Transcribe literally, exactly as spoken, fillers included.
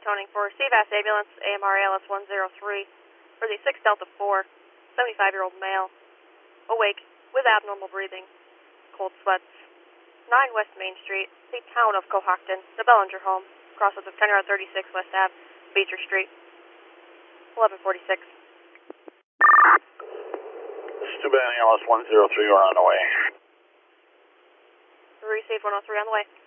toning for C V A S ambulance, A M R A L S one zero three, for the six Delta four, seventy-five-year-old male, awake, with abnormal breathing, cold sweats, nine West Main Street, the town of Cohocton, the Bellinger home, crossroads of ten Route thirty-six West Ave, Beecher Street, eleven forty-six. This is two Band A L S one zero three, we're on the way. Received one oh three on the way.